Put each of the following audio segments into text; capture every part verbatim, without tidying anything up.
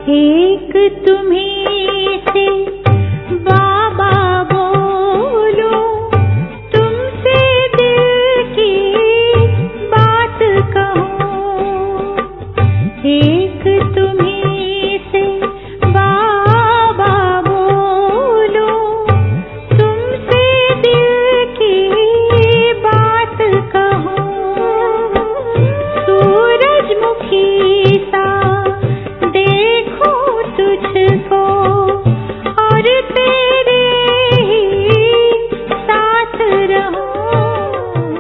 एक तुम्हीं से बाबा बोलो, तुमसे दिल की बात कहूँ। एक तुम्हीं से बाबा बोलो, तुमसे दिल की बात कहूँ। सूरजमुखी सा देखो तुझको और तेरे ही साथ रहूं।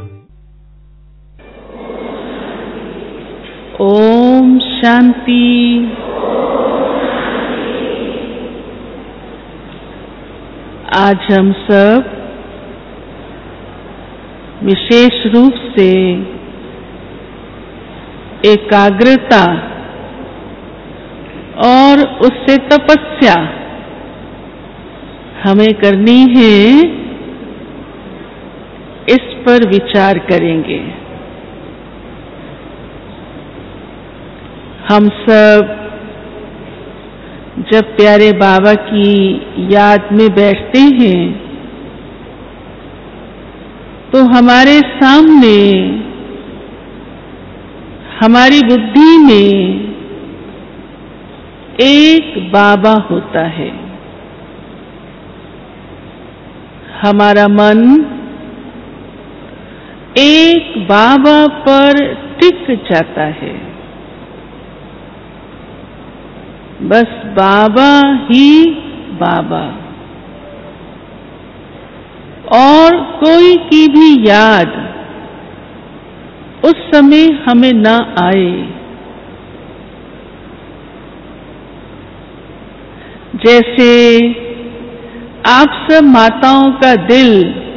ओम शांति। आज हम सब विशेष रूप से एकाग्रता और उससे तपस्या हमें करनी है, इस पर विचार करेंगे। हम सब जब प्यारे बाबा की याद में बैठते हैं तो हमारे सामने, हमारी बुद्धि में एक बाबा होता है। हमारा मन एक बाबा पर टिक जाता है। बस बाबा ही बाबा, और कोई की भी याद उस समय हमें न आए। जैसे आप सब माताओं का दिल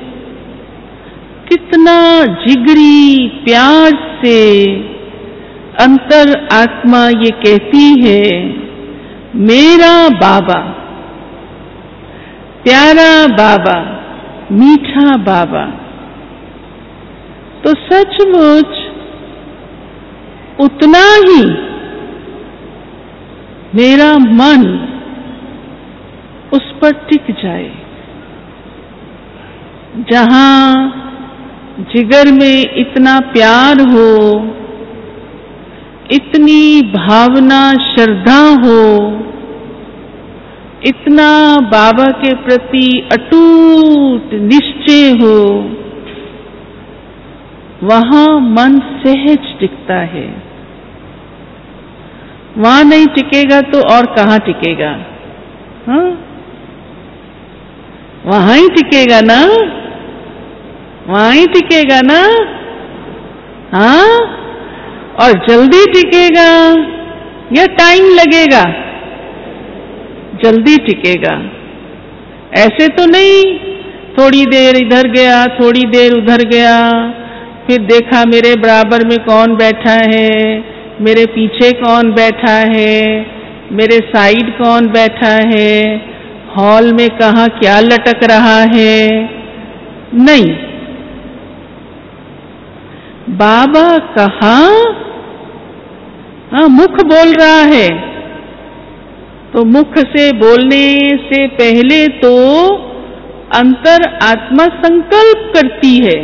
कितना जिगरी प्यार से अंतर आत्मा ये कहती है, मेरा बाबा, प्यारा बाबा, मीठा बाबा, तो सचमुच उतना ही मेरा मन उस पर टिक जाए। जहां जिगर में इतना प्यार हो, इतनी भावना श्रद्धा हो, इतना बाबा के प्रति अटूट निश्चय हो, वहां मन सहज टिकता है। वहां नहीं टिकेगा तो और कहाँ टिकेगा? हाँ, वहां ही टिकेगा ना, वहां ही टिकेगा ना। हाँ, और जल्दी टिकेगा या टाइम लगेगा? जल्दी टिकेगा। ऐसे तो नहीं थोड़ी देर इधर गया, थोड़ी देर उधर गया, फिर देखा मेरे बराबर में कौन बैठा है, मेरे पीछे कौन बैठा है, मेरे साइड कौन बैठा है, हॉल में कहाँ क्या लटक रहा है। नहीं, बाबा कहाँ? हाँ, मुख बोल रहा है तो मुख से बोलने से पहले तो अंतर आत्मा संकल्प करती है।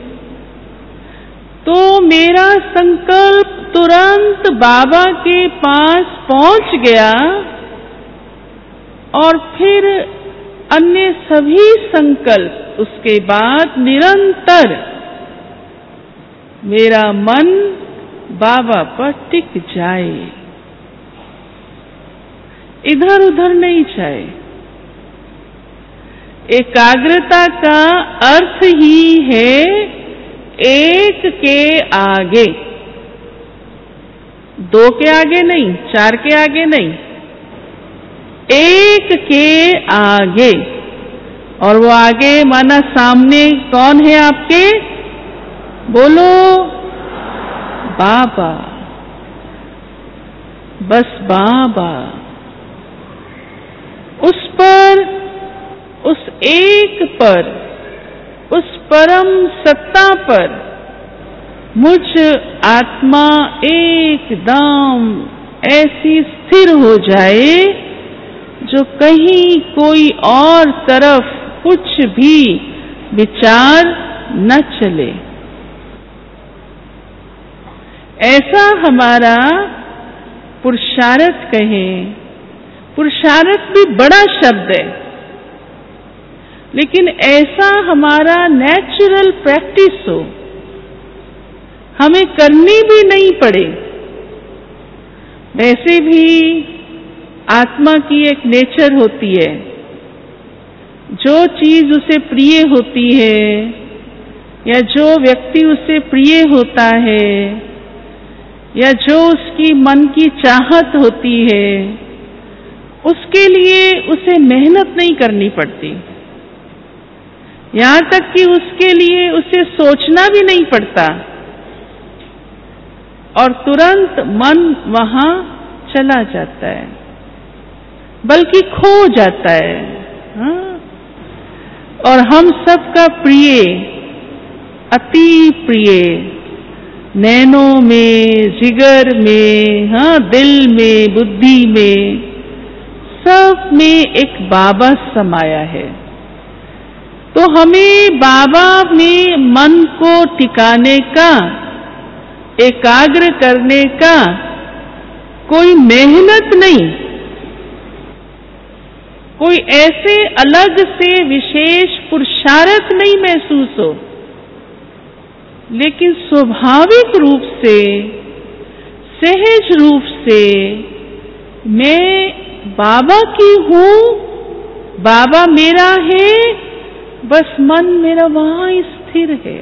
तो मेरा संकल्प तुरंत बाबा के पास पहुंच गया और फिर अन्य सभी संकल्प उसके बाद निरंतर मेरा मन बाबा पर टिक जाए, इधर उधर नहीं जाए। एकाग्रता का अर्थ ही है एक के आगे, दो के आगे नहीं, चार के आगे नहीं, एक के आगे। और वो आगे माना सामने कौन है आपके? बोलो, बाबा। बस बाबा। उस पर, उस एक पर, उस परम सत्ता पर मुझ आत्मा एकदम ऐसी स्थिर हो जाए जो कहीं कोई और तरफ कुछ भी विचार न चले। ऐसा हमारा पुरुषार्थ कहें। पुरुषार्थ भी बड़ा शब्द है, लेकिन ऐसा हमारा नेचुरल प्रैक्टिस हो, हमें करनी भी नहीं पड़े। वैसे भी आत्मा की एक नेचर होती है, जो चीज उसे प्रिय होती है या जो व्यक्ति उसे प्रिय होता है या जो उसकी मन की चाहत होती है, उसके लिए उसे मेहनत नहीं करनी पड़ती। यहाँ तक कि उसके लिए उसे सोचना भी नहीं पड़ता और तुरंत मन वहां चला जाता है, बल्कि खो जाता है। हाँ? और हम सबका प्रिय, अति प्रिय, नैनों में, जिगर में, हाँ, दिल में, बुद्धि में, सब में एक बाबा समाया है। तो हमें बाबा में मन को टिकाने का, एकाग्र करने का कोई मेहनत नहीं, कोई ऐसे अलग से विशेष पुरुषार्थ नहीं महसूस हो, लेकिन स्वाभाविक रूप से, सहज रूप से मैं बाबा की हूँ, बाबा मेरा है, बस मन मेरा वहां स्थिर है।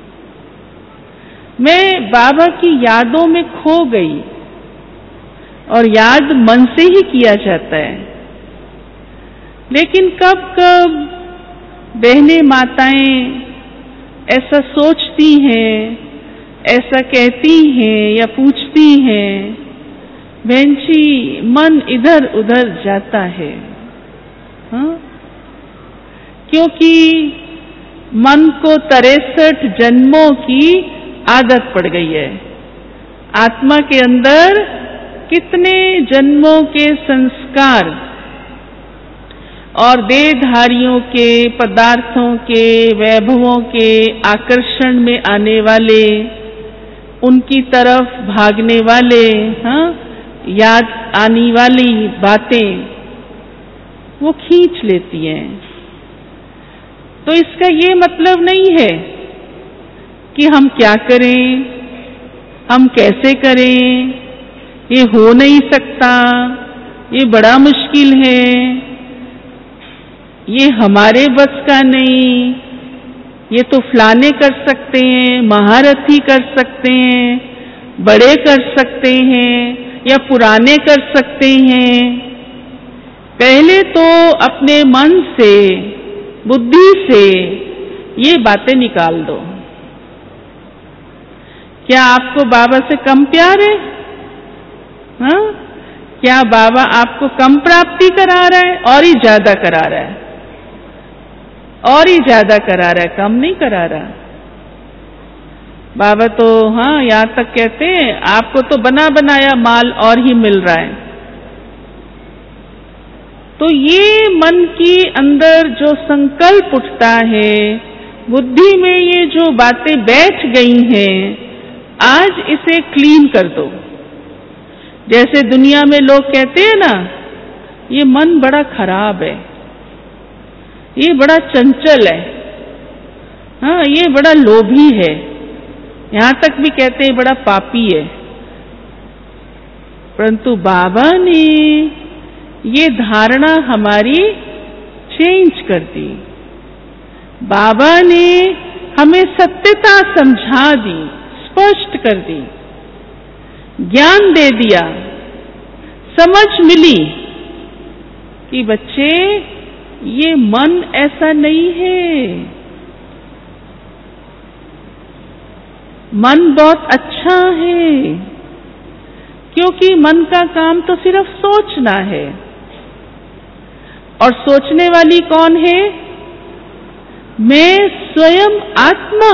मैं बाबा की यादों में खो गई, और याद मन से ही किया जाता है। लेकिन कब कब बहनें माताएं ऐसा सोचती हैं, ऐसा कहती हैं या पूछती हैं, बहन जी मन इधर उधर जाता है। हाँ? क्योंकि मन को तिरसठ जन्मों की आदत पड़ गई है। आत्मा के अंदर कितने जन्मों के संस्कार और देहधारियों के, पदार्थों के, वैभवों के आकर्षण में आने वाले, उनकी तरफ भागने वाले, हाँ, याद आने वाली बातें वो खींच लेती हैं। तो इसका ये मतलब नहीं है कि हम क्या करें, हम कैसे करें, ये हो नहीं सकता, ये बड़ा मुश्किल है, ये हमारे बस का नहीं, ये तो फलाने कर सकते हैं, महारथी कर सकते हैं, बड़े कर सकते हैं या पुराने कर सकते हैं। पहले तो अपने मन से, बुद्धि से ये बातें निकाल दो। क्या आपको बाबा से कम प्यार है? हाँ? क्या बाबा आपको कम प्राप्ति करा रहा है? और ही ज्यादा करा रहा है, और ही ज्यादा करा रहा है, कम नहीं करा रहा। बाबा तो हाँ यहाँ तक कहते हैं आपको तो बना बनाया माल और ही मिल रहा है। तो ये मन के अंदर जो संकल्प उठता है, बुद्धि में ये जो बातें बैठ गई हैं, आज इसे क्लीन कर दो। जैसे दुनिया में लोग कहते हैं ना, ये मन बड़ा खराब है, ये बड़ा चंचल है, हाँ, ये बड़ा लोभी है, यहाँ तक भी कहते हैं बड़ा पापी है। परंतु बाबा ने ये धारणा हमारी चेंज कर दी। बाबा ने हमें सत्यता समझा दी, स्पष्ट कर दी, ज्ञान दे दिया, समझ मिली कि बच्चे ये मन ऐसा नहीं है, मन बहुत अच्छा है, क्योंकि मन का काम तो सिर्फ सोचना है। और सोचने वाली कौन है? मैं स्वयं आत्मा।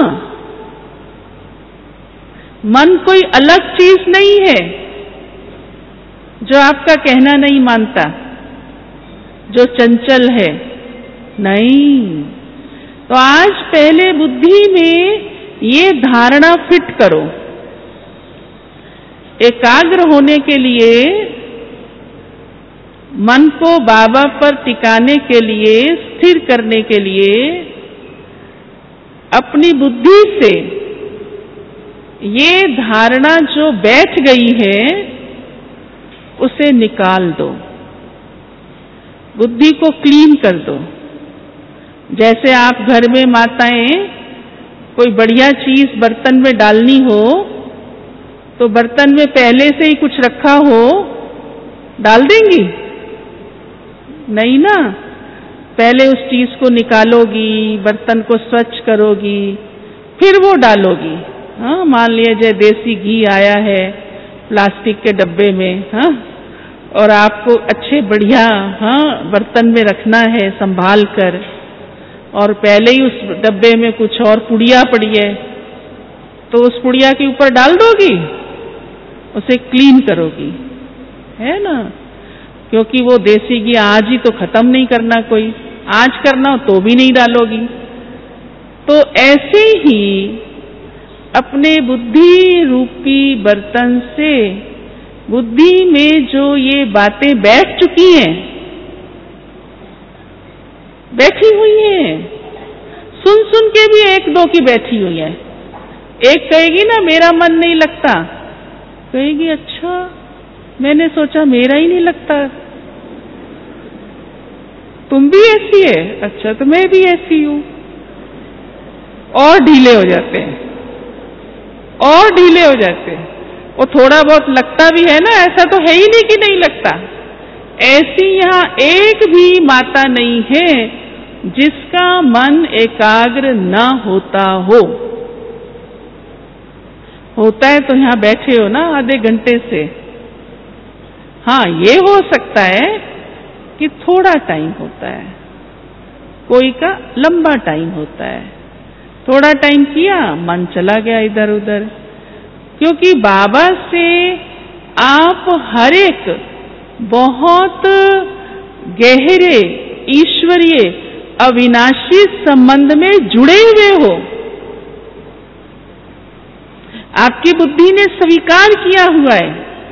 मन कोई अलग चीज नहीं है। जो आपका कहना नहीं मानता, जो चंचल है। नहीं, तो आज पहले बुद्धि में ये धारणा फिट करो। एकाग्र होने के लिए, मन को बाबा पर टिकाने के लिए, स्थिर करने के लिए अपनी बुद्धि से ये धारणा जो बैठ गई है उसे निकाल दो, बुद्धि को क्लीन कर दो। जैसे आप घर में माताएं कोई बढ़िया चीज बर्तन में डालनी हो तो बर्तन में पहले से ही कुछ रखा हो, डाल देंगी? नहीं ना, पहले उस चीज को निकालोगी, बर्तन को स्वच्छ करोगी, फिर वो डालोगी। हाँ, मान लीजिए देसी घी आया है प्लास्टिक के डब्बे में, हाँ, और आपको अच्छे बढ़िया हाँ बर्तन में रखना है संभाल कर, और पहले ही उस डब्बे में कुछ और पुड़िया पड़ी है तो उस पुड़िया के ऊपर डाल दोगी, उसे क्लीन करोगी, है ना? क्योंकि वो देसी घी आज ही तो खत्म नहीं करना, कोई आज करना हो तो भी नहीं डालोगी। तो ऐसे ही अपने बुद्धि रूपी बर्तन से बुद्धि में जो ये बातें बैठ चुकी हैं, बैठी हुई हैं, सुन सुन के भी एक दो की बैठी हुई है। एक कहेगी ना मेरा मन नहीं लगता, कहेगी अच्छा मैंने सोचा मेरा ही नहीं लगता, तुम भी ऐसी है, अच्छा तो मैं भी ऐसी हूं। और ढीले हो जाते हैं, और ढीले हो जाते हैं। वो थोड़ा बहुत लगता भी है ना, ऐसा तो है ही नहीं कि नहीं लगता। ऐसी यहाँ एक भी माता नहीं है जिसका मन एकाग्र न होता हो। होता है तो यहाँ बैठे हो ना आधे घंटे से। हाँ, ये हो सकता है कि थोड़ा टाइम होता है, कोई का लंबा टाइम होता है। थोड़ा टाइम किया, मन चला गया इधर उधर, क्योंकि बाबा से आप हर एक बहुत गहरे ईश्वरीय अविनाशी संबंध में जुड़े हुए हो। आपकी बुद्धि ने स्वीकार किया हुआ है,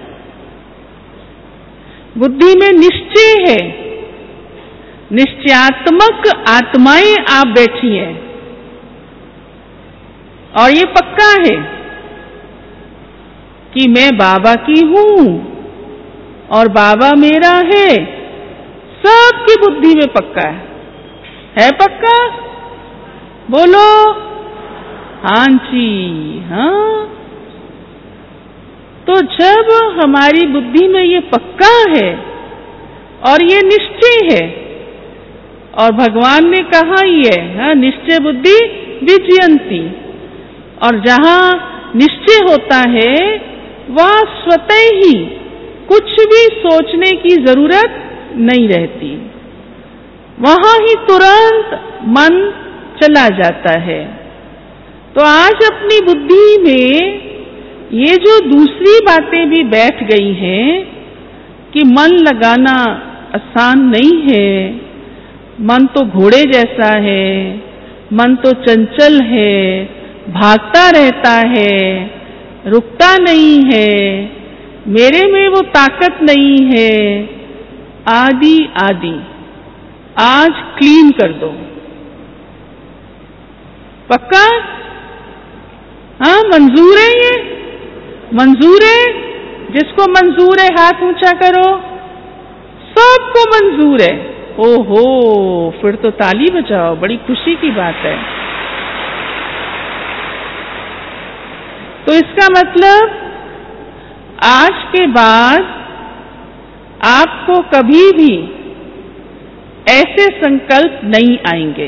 बुद्धि में निश्चय है, निश्चयात्मक आत्माएं आप बैठी हैं, और ये पक्का है कि मैं बाबा की हूं और बाबा मेरा है। सबकी बुद्धि में पक्का है, है पक्का? बोलो हाँ जी, हाँ। तो जब हमारी बुद्धि में ये पक्का है और ये निश्चय है, और भगवान ने कहा ही है, हाँ, निश्चय बुद्धि विजयंती, और जहां निश्चय होता है वह स्वतः ही कुछ भी सोचने की जरूरत नहीं रहती, वहां ही तुरंत मन चला जाता है। तो आज अपनी बुद्धि में ये जो दूसरी बातें भी बैठ गई हैं कि मन लगाना आसान नहीं है, मन तो घोड़े जैसा है, मन तो चंचल है, भागता रहता है, रुकता नहीं है, मेरे में वो ताकत नहीं है, आदि आदि, आज क्लीन कर दो। पक्का? हाँ, मंजूर है ये? मंजूर है? जिसको मंजूर है हाथ ऊंचा करो। सबको मंजूर है। ओहो, फिर तो ताली बजाओ, बड़ी खुशी की बात है। तो इसका मतलब आज के बाद आपको कभी भी ऐसे संकल्प नहीं आएंगे,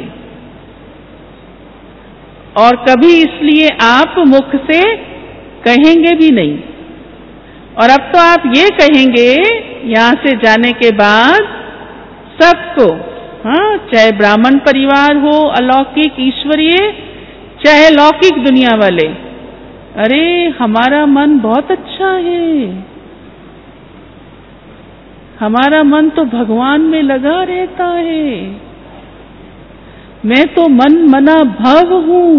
और कभी इसलिए आप मुख से कहेंगे भी नहीं। और अब तो आप ये कहेंगे यहाँ से जाने के बाद सबको, हाँ, चाहे ब्राह्मण परिवार हो, अलौकिक ईश्वरीय, चाहे लौकिक दुनिया वाले, अरे हमारा मन बहुत अच्छा है, हमारा मन तो भगवान में लगा रहता है। मैं तो मन मना भव हूँ।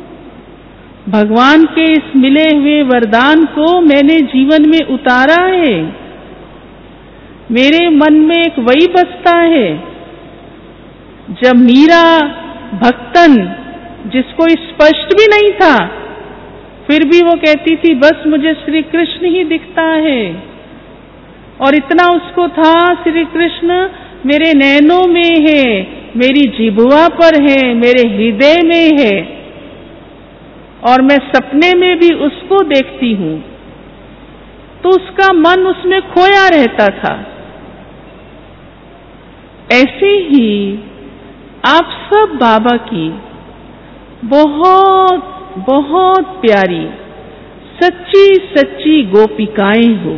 भगवान के इस मिले हुए वरदान को मैंने जीवन में उतारा है। मेरे मन में एक वही बसता है। जब मीरा भक्तन, जिसको स्पष्ट भी नहीं था, फिर भी वो कहती थी बस मुझे श्री कृष्ण ही दिखता है। और इतना उसको था, श्री कृष्ण मेरे नैनों में है, मेरी जिह्वा पर है, मेरे हृदय में है, और मैं सपने में भी उसको देखती हूँ। तो उसका मन उसमें खोया रहता था। ऐसे ही आप सब बाबा की बहुत बहुत प्यारी सच्ची सच्ची गोपिकाएं हो।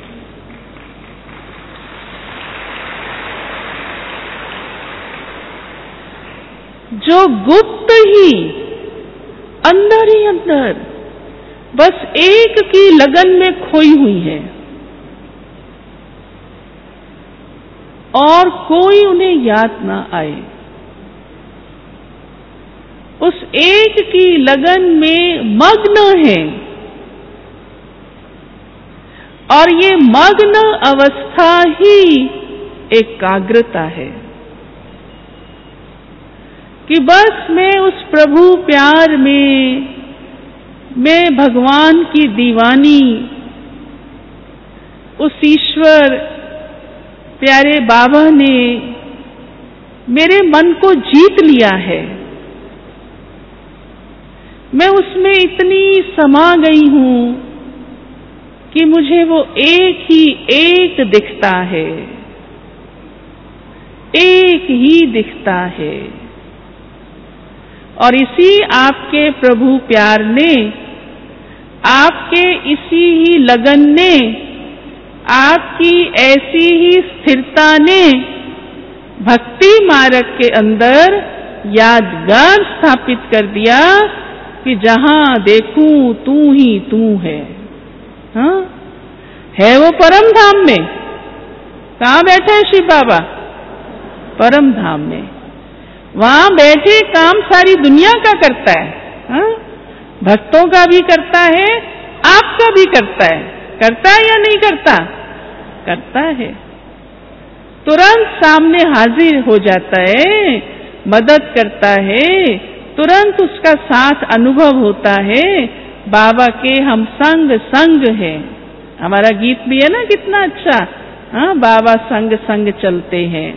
जो गुप्त ही अंदर ही अंदर बस एक की लगन में खोई हुई है, और कोई उन्हें याद ना आए। उस एक की लगन में मग्न है, और ये मग्न अवस्था ही एकाग्रता है कि बस मैं उस प्रभु प्यार में, मैं भगवान की दीवानी, उस ईश्वर प्यारे बाबा ने मेरे मन को जीत लिया है। मैं उसमें इतनी समा गई हूँ कि मुझे वो एक ही एक दिखता है, एक ही दिखता है। और इसी आपके प्रभु प्यार ने, आपके इसी ही लगन ने, आपकी ऐसी ही स्थिरता ने भक्ति मार्ग के अंदर यादगार स्थापित कर दिया कि जहां देखूं तू ही तू है। हाँ? है वो परम धाम में। कहाँ बैठे हैं शिव बाबा? परम धाम में। वहां बैठे काम सारी दुनिया का करता है। हाँ? भक्तों का भी करता है, आपका भी करता है। करता है या नहीं करता? करता है। तुरंत सामने हाजिर हो जाता है, मदद करता है, तुरंत उसका साथ अनुभव होता है। बाबा के हम संग संग हैं। हमारा गीत भी है ना कितना अच्छा, हाँ, बाबा संग संग चलते हैं।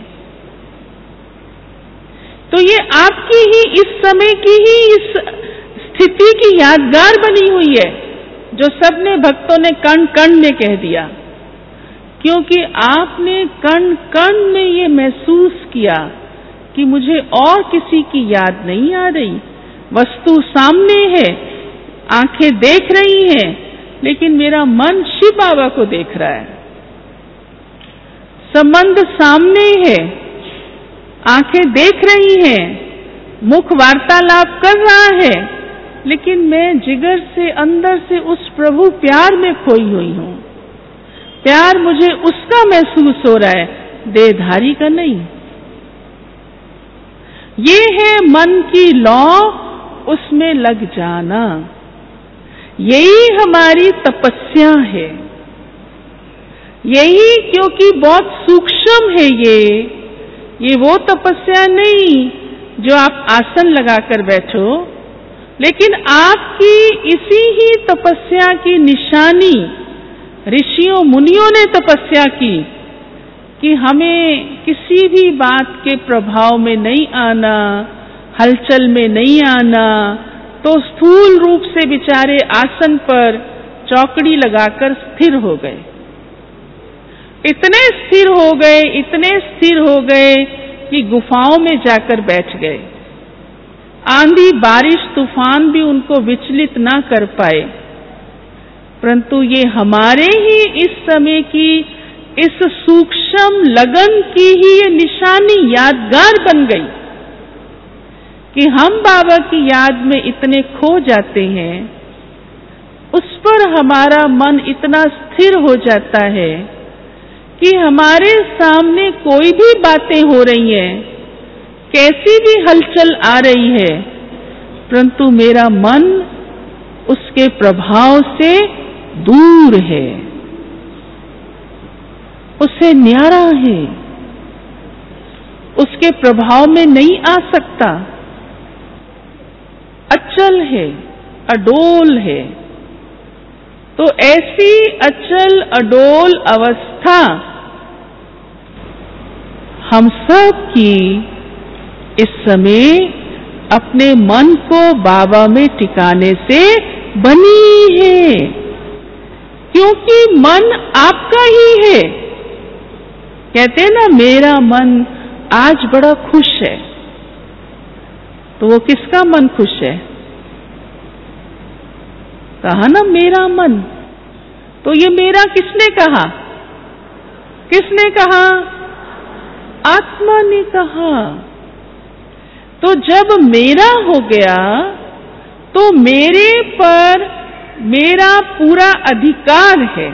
तो ये आपकी ही इस समय की ही इस स्थिति की यादगार बनी हुई है, जो सबने भक्तों ने कण कण में कह दिया, क्योंकि आपने कण कण में ये महसूस किया कि मुझे और किसी की याद नहीं आ रही। वस्तु सामने है, आंखें देख रही हैं, लेकिन मेरा मन शिव बाबा को देख रहा है। संबंध सामने है, आंखें देख रही हैं, मुख वार्तालाप कर रहा है, लेकिन मैं जिगर से, अंदर से उस प्रभु प्यार में खोई हुई हूं। प्यार मुझे उसका महसूस हो रहा है, देहधारी का नहीं। ये है मन की लौ, उसमें लग जाना। यही हमारी तपस्या है। यही, क्योंकि बहुत सूक्ष्म है ये ये वो तपस्या नहीं जो आप आसन लगाकर बैठो, लेकिन आपकी इसी ही तपस्या की निशानी ऋषियों मुनियों ने तपस्या की कि हमें किसी भी बात के प्रभाव में नहीं आना, हलचल में नहीं आना। तो स्थूल रूप से बेचारे आसन पर चौकड़ी लगाकर स्थिर हो गए। इतने स्थिर हो गए, इतने स्थिर हो गए कि गुफाओं में जाकर बैठ गए। आंधी बारिश तूफान भी उनको विचलित ना कर पाए। परंतु ये हमारे ही इस समय की इस सूक्ष्म लगन की ही ये निशानी यादगार बन गई कि हम बाबा की याद में इतने खो जाते हैं, उस पर हमारा मन इतना स्थिर हो जाता है कि हमारे सामने कोई भी बातें हो रही हैं, कैसी भी हलचल आ रही है, परंतु मेरा मन उसके प्रभाव से दूर है, उससे न्यारा है, उसके प्रभाव में नहीं आ सकता, अचल है, अडोल है। तो ऐसी अचल अडोल अवस्था हम सब की इस समय अपने मन को बाबा में टिकाने से बनी है, क्योंकि मन आपका ही है। कहते हैं ना, मेरा मन आज बड़ा खुश है, तो वो किसका मन खुश है? कहा ना मेरा मन। तो ये मेरा किसने कहा? किसने कहा? आत्मा ने कहा। तो जब मेरा हो गया तो मेरे पर मेरा पूरा अधिकार है।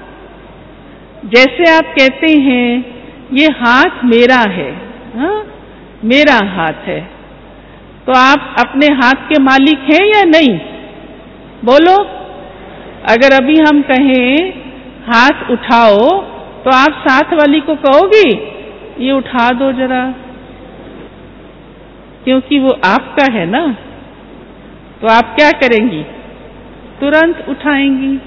जैसे आप कहते हैं ये हाथ मेरा है, हा? मेरा हाथ है, तो आप अपने हाथ के मालिक हैं या नहीं? बोलो। अगर अभी हम कहें हाथ उठाओ, तो आप साथ वाली को कहोगी ये उठा दो जरा, क्योंकि वो आपका है ना। तो आप क्या करेंगी? तुरंत उठाएंगी।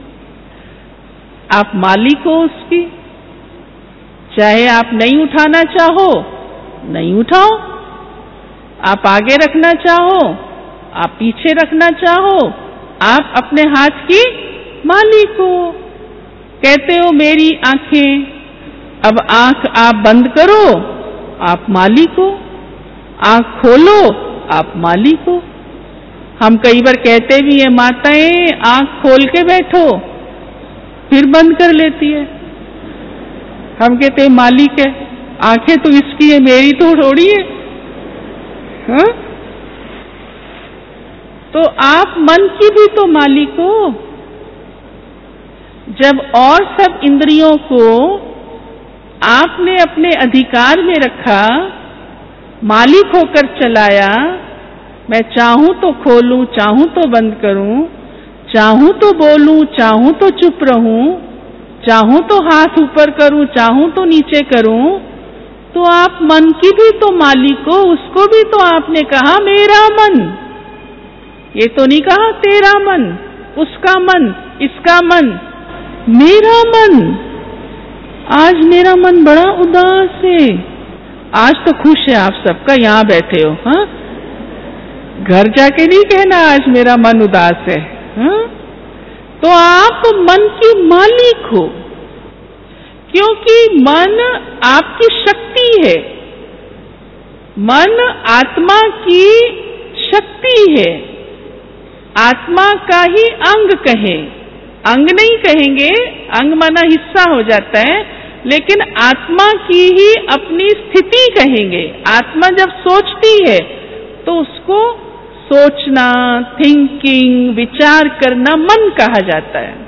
आप मालिक हो उसकी, चाहे आप नहीं उठाना चाहो नहीं उठाओ, आप आगे रखना चाहो, आप पीछे रखना चाहो, आप अपने हाथ की मालिक हो। कहते हो मेरी आंखें, अब आंख आप बंद करो, आप मालिक हो, आंख खोलो, आप मालिक हो। हम कई बार कहते भी हैं, माताएं आंख खोल के बैठो, फिर बंद कर लेती है। हम कहते हैं मालिक है, आंखें तो इसकी है, मेरी तो थोड़ी है, हाँ? तो आप मन की भी तो मालिक हो। जब और सब इंद्रियों को आपने अपने अधिकार में रखा, मालिक होकर चलाया, मैं चाहूं तो खोलूं, चाहूं तो बंद करूं, चाहूं तो बोलूं, चाहूं तो चुप रहूं, चाहूं तो हाथ ऊपर करूं, चाहूं तो नीचे करूं, तो आप मन की भी तो मालिक हो। उसको भी तो आपने कहा मेरा मन, ये तो नहीं कहा तेरा मन, उसका मन, इसका मन, मेरा मन। आज मेरा मन बड़ा उदास है। आज तो खुश है आप सबका, यहाँ बैठे हो, हाँ? घर जाके नहीं कहना आज मेरा मन उदास है, हाँ? तो आप मन की मालिक हो, क्योंकि मन आपकी शक्ति है, मन आत्मा की शक्ति है। आत्मा का ही अंग कहें, अंग नहीं कहेंगे, अंग माना हिस्सा हो जाता है, लेकिन आत्मा की ही अपनी स्थिति कहेंगे। आत्मा जब सोचती है तो उसको सोचना, थिंकिंग, विचार करना मन कहा जाता है।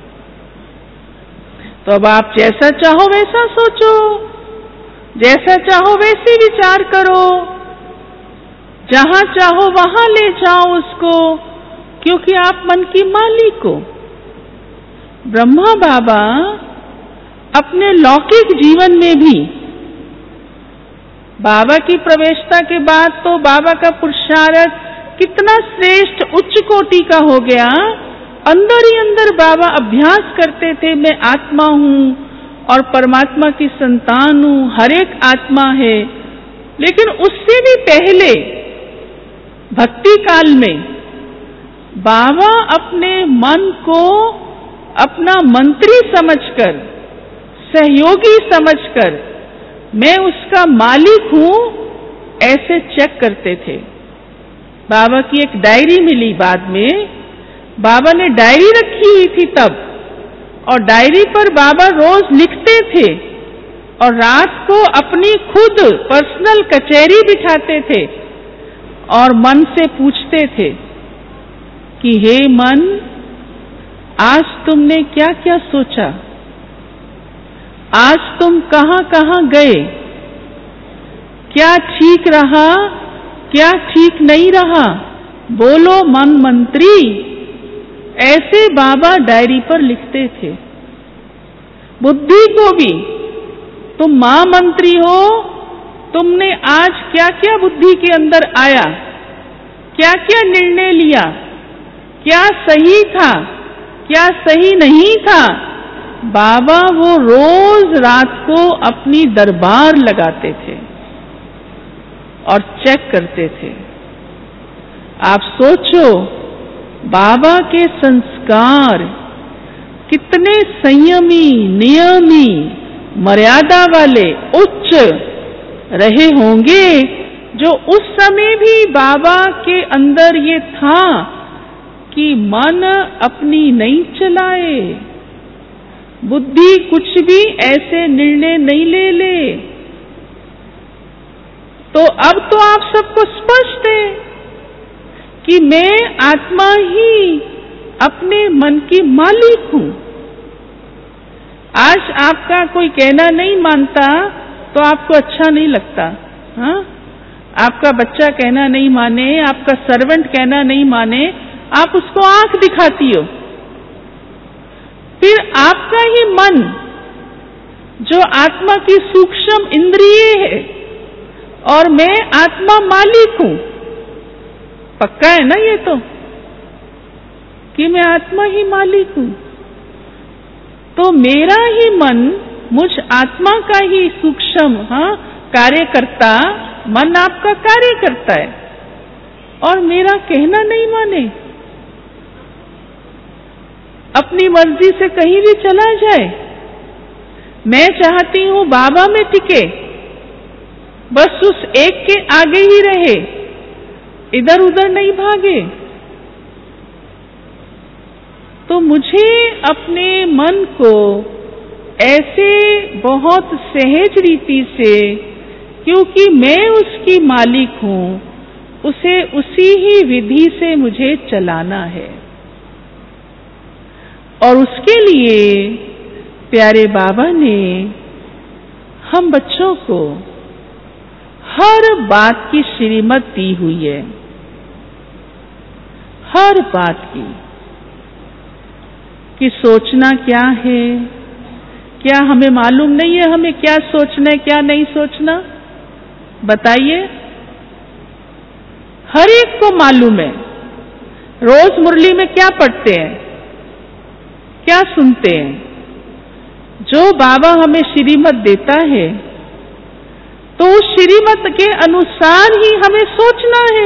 तो अब आप जैसा चाहो वैसा सोचो, जैसा चाहो वैसे विचार करो, जहां चाहो वहां ले जाओ उसको, क्योंकि आप मन की मालिक हो। ब्रह्मा बाबा अपने लौकिक जीवन में भी, बाबा की प्रवेशता के बाद तो बाबा का पुरुषार्थ कितना श्रेष्ठ उच्च कोटि का हो गया। अंदर ही अंदर बाबा अभ्यास करते थे, मैं आत्मा हूँ और परमात्मा की संतान हूँ, हर एक आत्मा है। लेकिन उससे भी पहले भक्ति काल में बाबा अपने मन को अपना मंत्री समझकर, सहयोगी समझकर, मैं उसका मालिक हूँ, ऐसे चेक करते थे। बाबा की एक डायरी मिली बाद में, बाबा ने डायरी रखी हुई थी तब, और डायरी पर बाबा रोज लिखते थे और रात को अपनी खुद पर्सनल कचहरी बिठाते थे और मन से पूछते थे कि हे मन, आज तुमने क्या क्या सोचा, आज तुम कहाँ कहाँ गए, क्या ठीक रहा, क्या ठीक नहीं रहा, बोलो मन मंत्री, ऐसे बाबा डायरी पर लिखते थे। बुद्धि को भी, तुम महामंत्री हो, तुमने आज क्या क्या बुद्धि के अंदर आया, क्या क्या निर्णय लिया, क्या सही था, क्या सही नहीं था, बाबा वो रोज रात को अपनी दरबार लगाते थे और चेक करते थे। आप सोचो, बाबा के संस्कार कितने संयमी, नियमी, मर्यादा वाले, उच्च रहे होंगे, जो उस समय भी बाबा के अंदर ये था कि मन अपनी नहीं चलाए, बुद्धि कुछ भी ऐसे निर्णय नहीं ले ले। तो अब तो आप सबको स्पष्ट है कि मैं आत्मा ही अपने मन की मालिक हूं। आज आपका कोई कहना नहीं मानता तो आपको अच्छा नहीं लगता, हाँ? आपका बच्चा कहना नहीं माने, आपका सर्वेंट कहना नहीं माने, आप उसको आंख दिखाती हो। फिर आपका ही मन, जो आत्मा की सूक्ष्म इंद्रिय है, और मैं आत्मा मालिक हूं, पक्का है ना ये तो, कि मैं आत्मा ही मालिक हूं। तो मेरा ही मन, मुझ आत्मा का ही सूक्ष्म हाँ कार्यकर्ता, मन आपका कार्य करता है और मेरा कहना नहीं माने, अपनी मर्जी से कहीं भी चला जाए। मैं चाहती हूं बाबा में टिके, बस उस एक के आगे ही रहे, इधर उधर नहीं भागे। तो मुझे अपने मन को ऐसे बहुत सहज रीति से, क्योंकि मैं उसकी मालिक हूं, उसे उसी ही विधि से मुझे चलाना है। और उसके लिए प्यारे बाबा ने हम बच्चों को हर बात की श्रीमत दी हुई है, हर बात की, कि सोचना क्या है, क्या हमें मालूम नहीं है हमें क्या सोचना है, क्या नहीं सोचना, बताइए। हर एक को मालूम है। रोज मुरली में क्या पढ़ते हैं, क्या सुनते हैं, जो बाबा हमें श्रीमत देता है, तो उस श्रीमत के अनुसार ही हमें सोचना है।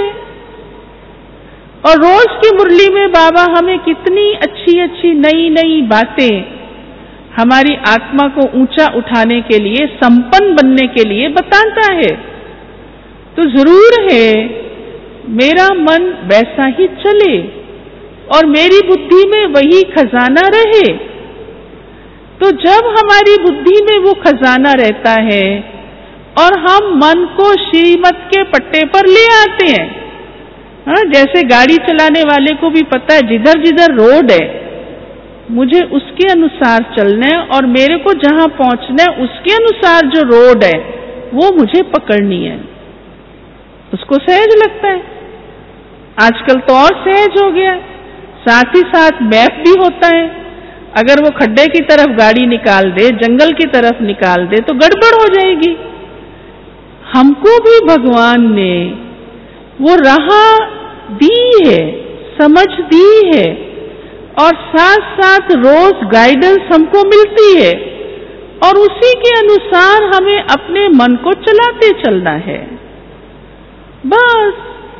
और रोज की मुरली में बाबा हमें कितनी अच्छी अच्छी नई नई बातें हमारी आत्मा को ऊंचा उठाने के लिए, संपन्न बनने के लिए बताता है। तो जरूर है मेरा मन वैसा ही चले और मेरी बुद्धि में वही खजाना रहे। तो जब हमारी बुद्धि में वो खजाना रहता है और हम मन को श्रीमत के पट्टे पर ले आते हैं, हाँ, जैसे गाड़ी चलाने वाले को भी पता है जिधर जिधर रोड है मुझे उसके अनुसार चलना है, और मेरे को जहां पहुंचना है उसके अनुसार जो रोड है वो मुझे पकड़नी है। उसको सहज लगता है। आजकल तो और सहज हो गया, साथ ही साथ मैप भी होता है। अगर वो खड्डे की तरफ गाड़ी निकाल दे, जंगल की तरफ निकाल दे, तो गड़बड़ हो जाएगी। हमको भी भगवान ने वो राह दी है, समझ दी है, और साथ साथ रोज गाइडेंस हमको मिलती है, और उसी के अनुसार हमें अपने मन को चलाते चलना है, बस।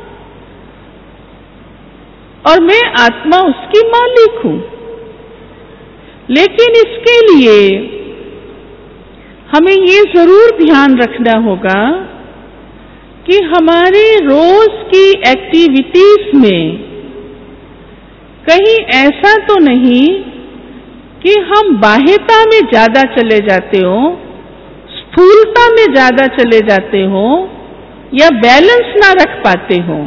और मैं आत्मा उसकी मालिक हूं। लेकिन इसके लिए हमें ये जरूर ध्यान रखना होगा कि हमारे रोज की एक्टिविटीज में कहीं ऐसा तो नहीं कि हम बाह्यता में ज्यादा चले जाते हो, स्थूलता में ज्यादा चले जाते हो, या बैलेंस ना रख पाते हो।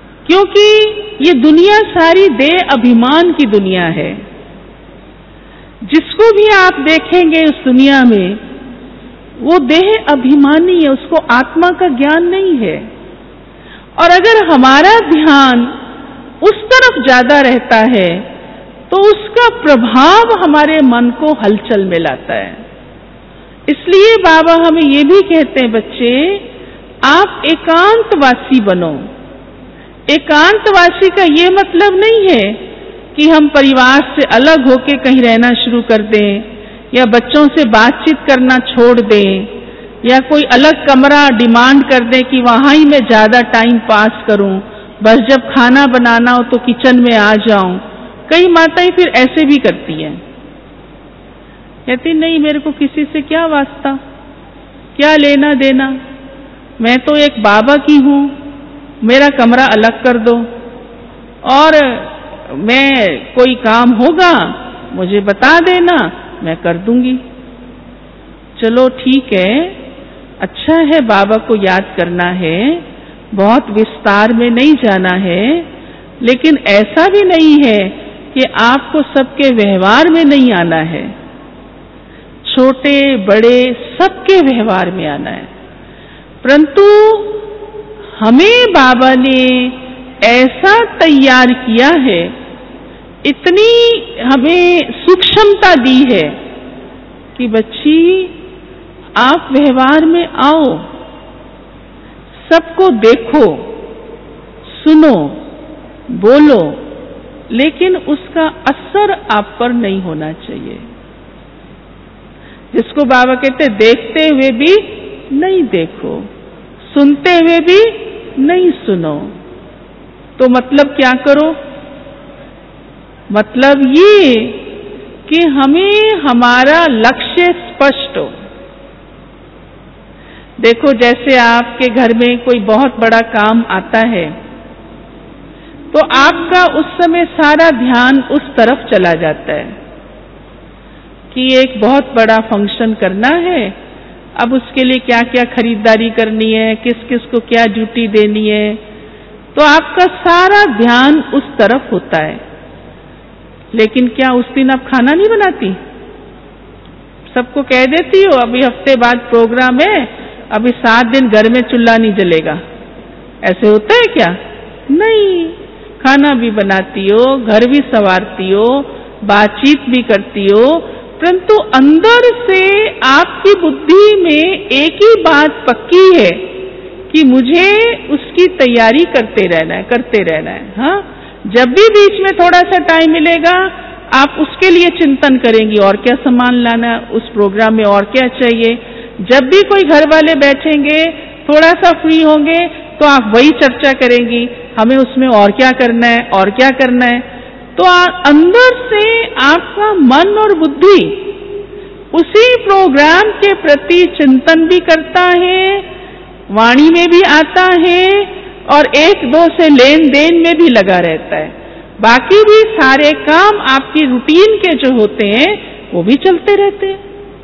क्योंकि ये दुनिया सारी देह अभिमान की दुनिया है। जिसको भी आप देखेंगे उस दुनिया में, वो देह अभिमानी है, उसको आत्मा का ज्ञान नहीं है। और अगर हमारा ध्यान उस तरफ ज्यादा रहता है तो उसका प्रभाव हमारे मन को हलचल में लाता है। इसलिए बाबा हमें ये भी कहते हैं, बच्चे आप एकांतवासी बनो। एकांतवासी का ये मतलब नहीं है कि हम परिवार से अलग होके कहीं रहना शुरू कर दें, या बच्चों से बातचीत करना छोड़ दें, या कोई अलग कमरा डिमांड कर दें कि वहां ही मैं ज्यादा टाइम पास करूं, बस जब खाना बनाना हो तो किचन में आ जाऊं। कई माताएं फिर ऐसे भी करती हैं, कहती नहीं मेरे को किसी से क्या वास्ता, क्या लेना देना, मैं तो एक बाबा की हूं, मेरा कमरा अलग कर दो, और मैं कोई काम होगा मुझे बता देना, मैं कर दूंगी। चलो ठीक है, अच्छा है, बाबा को याद करना है, बहुत विस्तार में नहीं जाना है, लेकिन ऐसा भी नहीं है कि आपको सबके व्यवहार में नहीं आना है। छोटे बड़े सबके व्यवहार में आना है। परंतु हमें बाबा ने ऐसा तैयार किया है, इतनी हमें सूक्ष्मता दी है कि बच्ची आप व्यवहार में आओ, सबको देखो, सुनो, बोलो, लेकिन उसका असर आप पर नहीं होना चाहिए। जिसको बाबा कहते देखते हुए भी नहीं देखो, सुनते हुए भी नहीं सुनो। तो मतलब क्या करो? मतलब ये कि हमें हमारा लक्ष्य स्पष्ट हो। देखो जैसे आपके घर में कोई बहुत बड़ा काम आता है तो आपका उस समय सारा ध्यान उस तरफ चला जाता है कि एक बहुत बड़ा फंक्शन करना है, अब उसके लिए क्या क्या खरीदारी करनी है, किस किस को क्या ड्यूटी देनी है, तो आपका सारा ध्यान उस तरफ होता है। लेकिन क्या उस दिन आप खाना नहीं बनाती? सबको कह देती हो अभी हफ्ते बाद प्रोग्राम है, अभी सात दिन घर में चूल्हा नहीं जलेगा, ऐसे होता है क्या? नहीं, खाना भी बनाती हो, घर भी संवारती हो, बातचीत भी करती हो, परंतु अंदर से आपकी बुद्धि में एक ही बात पक्की है कि मुझे उसकी तैयारी करते रहना है, करते रहना है। हाँ, जब भी बीच में थोड़ा सा टाइम मिलेगा आप उसके लिए चिंतन करेंगी, और क्या सामान लाना है उस प्रोग्राम में, और क्या चाहिए। जब भी कोई घर वाले बैठेंगे, थोड़ा सा फ्री होंगे, तो आप वही चर्चा करेंगी, हमें उसमें और क्या करना है, और क्या करना है। तो अंदर से आपका मन और बुद्धि उसी प्रोग्राम के प्रति चिंतन भी करता है, वाणी में भी आता है, और एक दो से लेन देन में भी लगा रहता है। बाकी भी सारे काम आपकी रूटीन के जो होते हैं वो भी चलते रहते हैं।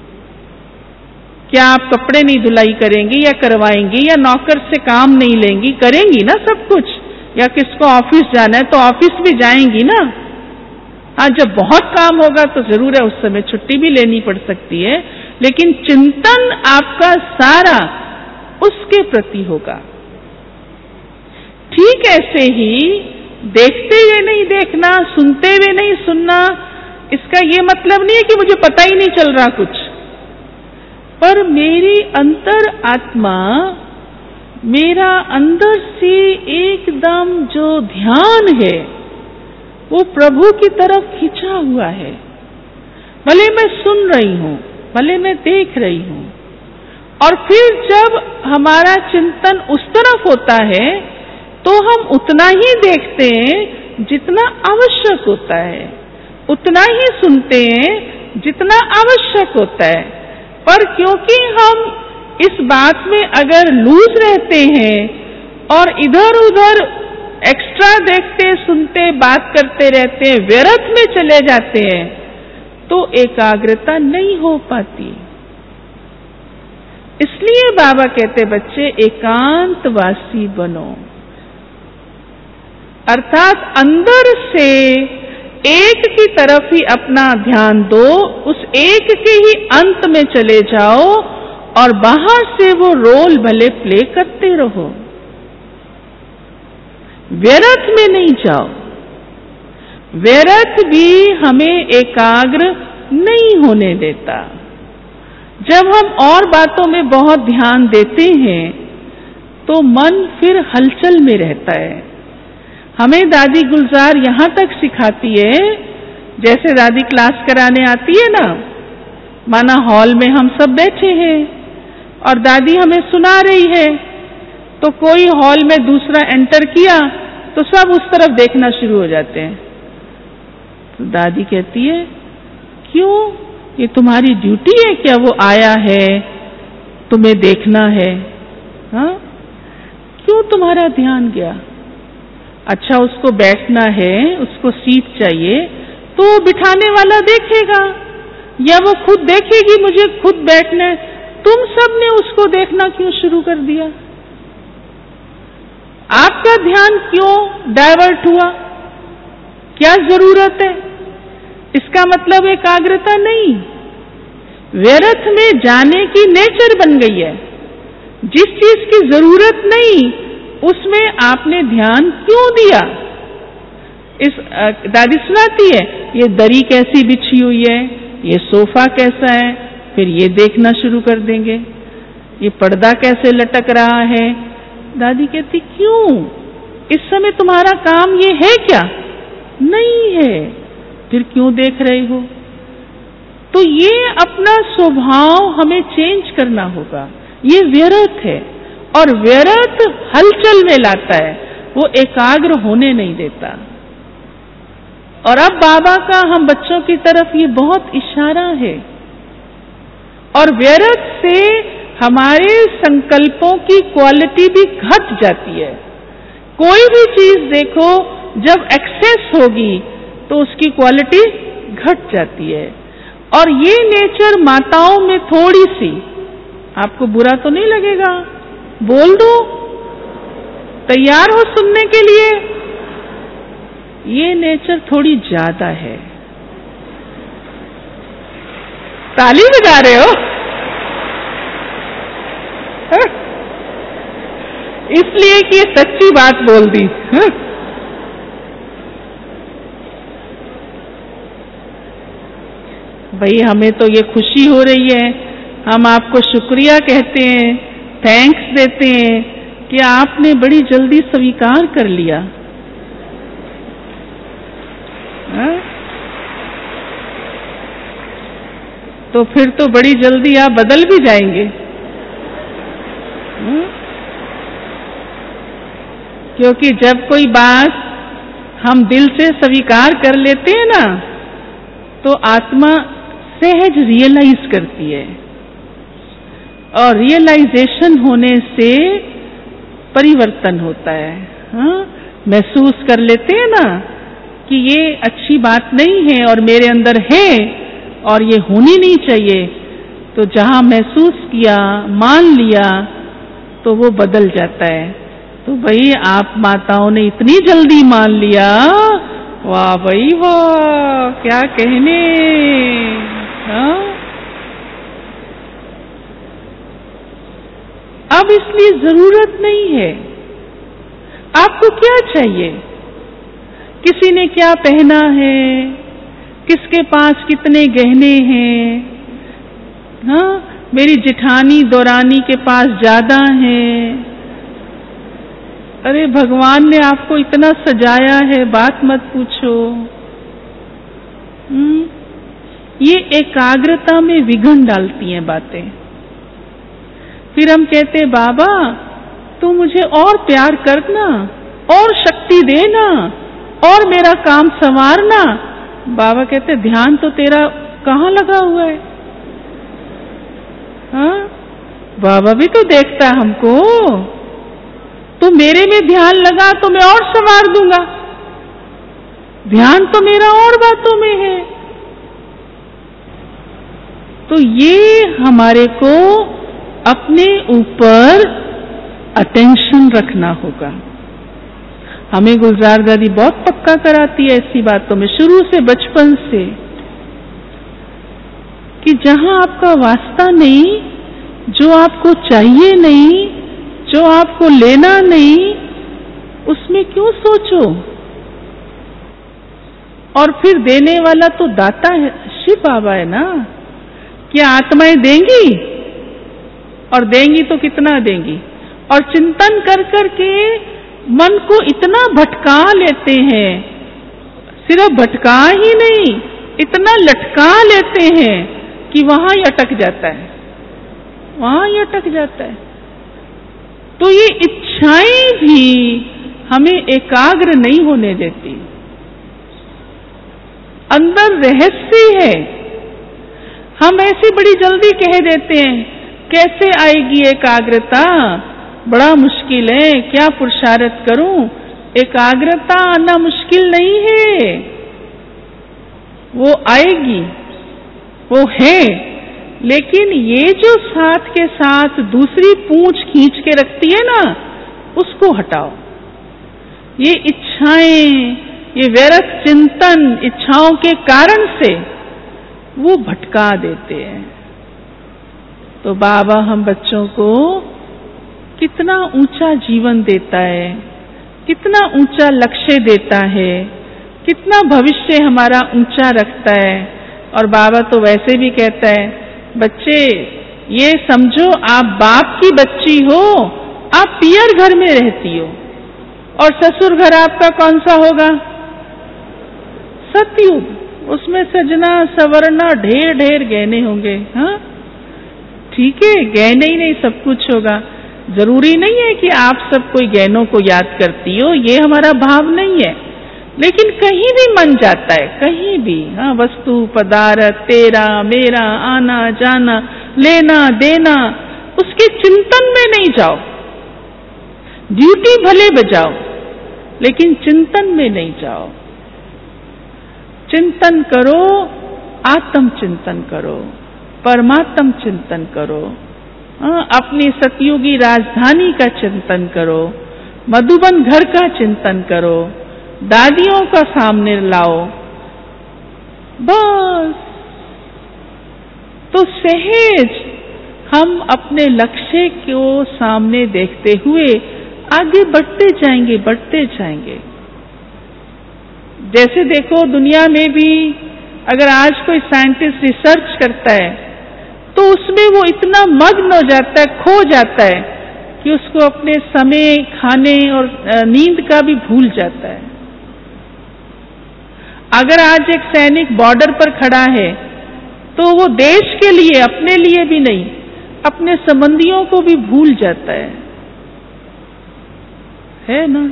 क्या आप कपड़े नहीं धुलाई करेंगी या करवाएंगी, या नौकर से काम नहीं लेंगी? करेंगी ना सब कुछ। या किसको ऑफिस जाना है तो ऑफिस भी जाएंगी ना। हाँ, जब बहुत काम होगा तो जरूर है उस समय छुट्टी भी लेनी पड़ सकती है, लेकिन चिंतन आपका सारा उसके प्रति होगा। ठीक ऐसे ही देखते हुए नहीं देखना, सुनते हुए नहीं सुनना, इसका ये मतलब नहीं है कि मुझे पता ही नहीं चल रहा कुछ, पर मेरी अंतर आत्मा, मेरा अंदर से एकदम जो ध्यान है वो प्रभु की तरफ खिंचा हुआ है। भले मैं सुन रही हूं, भले मैं देख रही हूं, और फिर जब हमारा चिंतन उस तरफ होता है तो हम उतना ही देखते हैं जितना आवश्यक होता है, उतना ही सुनते हैं जितना आवश्यक होता है। पर क्योंकि हम इस बात में अगर लूज रहते हैं और इधर उधर एक्स्ट्रा देखते सुनते बात करते रहते हैं, व्यर्थ में चले जाते हैं, तो एकाग्रता नहीं हो पाती। इसलिए बाबा कहते बच्चे एकांतवासी बनो, अर्थात अंदर से एक की तरफ ही अपना ध्यान दो, उस एक के ही अंत में चले जाओ और बाहर से वो रोल भले प्ले करते रहो, व्यर्थ में नहीं जाओ। व्यर्थ भी हमें एकाग्र नहीं होने देता। जब हम और बातों में बहुत ध्यान देते हैं तो मन फिर हलचल में रहता है। हमें दादी गुलजार यहाँ तक सिखाती है, जैसे दादी क्लास कराने आती है ना, माना हॉल में हम सब बैठे हैं और दादी हमें सुना रही है, तो कोई हॉल में दूसरा एंटर किया तो सब उस तरफ देखना शुरू हो जाते हैं। तो दादी कहती है, क्यों, ये तुम्हारी ड्यूटी है क्या? वो आया है, तुम्हें देखना है, हाँ? क्यों तुम्हारा ध्यान गया? अच्छा, उसको बैठना है, उसको सीट चाहिए, तो वो बिठाने वाला देखेगा या वो खुद देखेगी मुझे खुद बैठना है। तुम सब ने उसको देखना क्यों शुरू कर दिया? आपका ध्यान क्यों डाइवर्ट हुआ? क्या जरूरत है? इसका मतलब एकाग्रता नहीं, व्यर्थ में जाने की नेचर बन गई है। जिस चीज की जरूरत नहीं उसमें आपने ध्यान क्यों दिया? इस आ, दादी सुनाती है, ये दरी कैसी बिछी हुई है, ये सोफा कैसा है, फिर ये देखना शुरू कर देंगे, ये पर्दा कैसे लटक रहा है। दादी कहती, क्यों, इस समय तुम्हारा काम ये है क्या? नहीं है, फिर क्यों देख रहे हो? तो ये अपना स्वभाव हमें चेंज करना होगा। ये व्यर्थ है और व्यर्थ हलचल में लाता है, वो एकाग्र होने नहीं देता। और अब बाबा का हम बच्चों की तरफ ये बहुत इशारा है। और व्यर्थ से हमारे संकल्पों की क्वालिटी भी घट जाती है। कोई भी चीज देखो, जब एक्सेस होगी तो उसकी क्वालिटी घट जाती है। और ये नेचर माताओं में थोड़ी सी, आपको बुरा तो नहीं लगेगा, बोल दो, तैयार हो सुनने के लिए, ये नेचर थोड़ी ज्यादा है। ताली बजा रहे हो? इसलिए कि ये सच्ची बात बोल दी। हा? भाई हमें तो ये खुशी हो रही है, हम आपको शुक्रिया कहते हैं, थैंक्स देते हैं कि आपने बड़ी जल्दी स्वीकार कर लिया। हा? तो फिर तो बड़ी जल्दी आप बदल भी जाएंगे। हा? क्योंकि जब कोई बात हम दिल से स्वीकार कर लेते हैं ना, तो आत्मा सहज रियलाइज करती है और रियलाइजेशन होने से परिवर्तन होता है। हाँ? महसूस कर लेते हैं ना कि ये अच्छी बात नहीं है और मेरे अंदर है और ये होनी नहीं चाहिए, तो जहां महसूस किया, मान लिया, तो वो बदल जाता है। तो भाई आप माताओं ने इतनी जल्दी मान लिया, वाह भाई वाह, क्या कहने। हाँ? अब इसलिए जरूरत नहीं है। आपको क्या चाहिए? किसी ने क्या पहना है, किसके पास कितने गहने हैं, हाँ? मेरी जेठानी दौरानी के पास ज्यादा हैं। अरे भगवान ने आपको इतना सजाया है, बात मत पूछो। हम्म? ये एकाग्रता में विघ्न डालती हैं बातें। फिर हम कहते, बाबा तू मुझे और प्यार करना, और शक्ति देना, और मेरा काम संवारना। बाबा कहते, ध्यान तो तेरा कहाँ लगा हुआ है? हाँ? बाबा भी तो देखता है हमको। तो मेरे में ध्यान लगा तो मैं और संवार दूंगा। ध्यान तो मेरा और बातों में है। तो ये हमारे को अपने ऊपर अटेंशन रखना होगा। हमें गुलजार दादी बहुत पक्का कराती है ऐसी बातों में, शुरू से, बचपन से, कि जहां आपका वास्ता नहीं, जो आपको चाहिए नहीं, जो आपको लेना नहीं, उसमें क्यों सोचो। और फिर देने वाला तो दाता है, शिव बाबा है ना। क्या आत्माएं देंगी? और देंगी तो कितना देंगी। और चिंतन कर कर के मन को इतना भटका लेते हैं, सिर्फ भटका ही नहीं, इतना लटका लेते हैं कि वहां ही अटक जाता है, वहां ही अटक जाता है। तो ये इच्छाएं भी हमें एकाग्र नहीं होने देती। अंदर रहस्य है, हम ऐसी बड़ी जल्दी कह देते हैं, कैसे आएगी एकाग्रता, बड़ा मुश्किल है, क्या पुरुषार्थ करूं। एकाग्रता आना मुश्किल नहीं है, वो आएगी, वो है। लेकिन ये जो साथ के साथ दूसरी पूंछ खींच के रखती है ना, उसको हटाओ। ये इच्छाएं, ये व्यर्थ चिंतन इच्छाओं के कारण से वो भटका देते हैं। तो बाबा हम बच्चों को कितना ऊंचा जीवन देता है, कितना ऊंचा लक्ष्य देता है, कितना भविष्य हमारा ऊंचा रखता है। और बाबा तो वैसे भी कहता है, बच्चे ये समझो आप बाप की बच्ची हो, आप पियर घर में रहती हो, और ससुर घर आपका कौन सा होगा? सतयुग। उसमें सजना सवरना ढेर ढेर गहने होंगे। हाँ ठीक है, गहने ही नहीं सब कुछ होगा। जरूरी नहीं है कि आप सब कोई गहनों को याद करती हो, ये हमारा भाव नहीं है। लेकिन कहीं भी मन जाता है, कहीं भी, हाँ वस्तु पदार्थ, तेरा मेरा, आना जाना, लेना देना, उसके चिंतन में नहीं जाओ। ड्यूटी भले बजाओ, लेकिन चिंतन में नहीं जाओ। चिंतन करो, आत्म चिंतन करो, परमात्म चिंतन करो, हाँ, अपनी सतयुगी राजधानी का चिंतन करो, मधुबन घर का चिंतन करो, दादियों का सामने लाओ, बस। तो सहज हम अपने लक्ष्य को सामने देखते हुए आगे बढ़ते जाएंगे, बढ़ते जाएंगे। जैसे देखो दुनिया में भी अगर आज कोई साइंटिस्ट रिसर्च करता है तो उसमें वो इतना मग्न हो जाता है, खो जाता है कि उसको अपने समय, खाने और नींद का भी भूल जाता है। अगर आज एक सैनिक बॉर्डर पर खड़ा है तो वो देश के लिए, अपने लिए भी नहीं, अपने संबंधियों को भी भूल जाता है, है ना।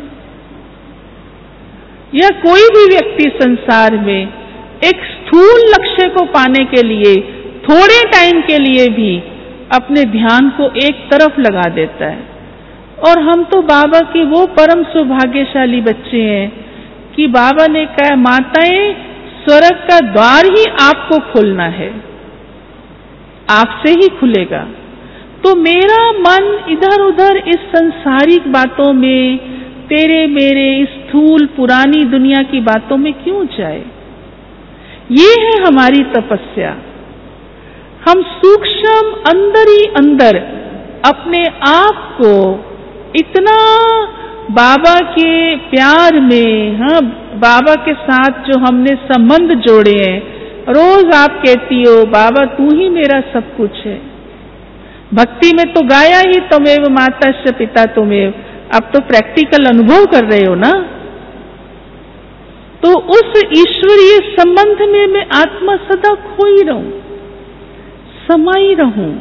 या कोई भी व्यक्ति संसार में एक स्थूल लक्ष्य को पाने के लिए थोड़े टाइम के लिए भी अपने ध्यान को एक तरफ लगा देता है। और हम तो बाबा के वो परम सौभाग्यशाली बच्चे हैं कि बाबा ने कहा, माताएं स्वर्ग का द्वार ही आपको खोलना है, आपसे ही खुलेगा। तो मेरा मन इधर उधर इस संसारिक बातों में, तेरे मेरे स्थूल पुरानी दुनिया की बातों में क्यों जाए। ये है हमारी तपस्या। हम सूक्ष्म अंदर ही अंदर अपने आप को इतना बाबा के प्यार में, हाँ बाबा के साथ जो हमने संबंध जोड़े हैं, रोज आप कहती हो बाबा तू ही मेरा सब कुछ है। भक्ति में तो गाया ही त्वमेव माताश्च पिता त्वमेव, अब तो प्रैक्टिकल अनुभव कर रहे हो ना। तो उस ईश्वरीय संबंध में मैं आत्मा सदा खोई रहूं, समाई रहूं,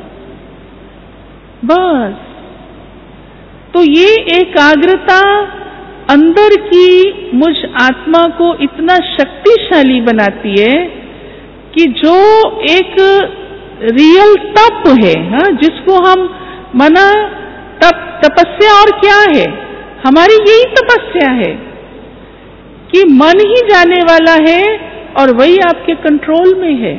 बस। तो ये एकाग्रता अंदर की मुझ आत्मा को इतना शक्तिशाली बनाती है कि जो एक रियल तप है, हाँ, जिसको हम मना तप, तपस्या और क्या है, हमारी यही तपस्या है कि मन ही जाने वाला है और वही आपके कंट्रोल में है।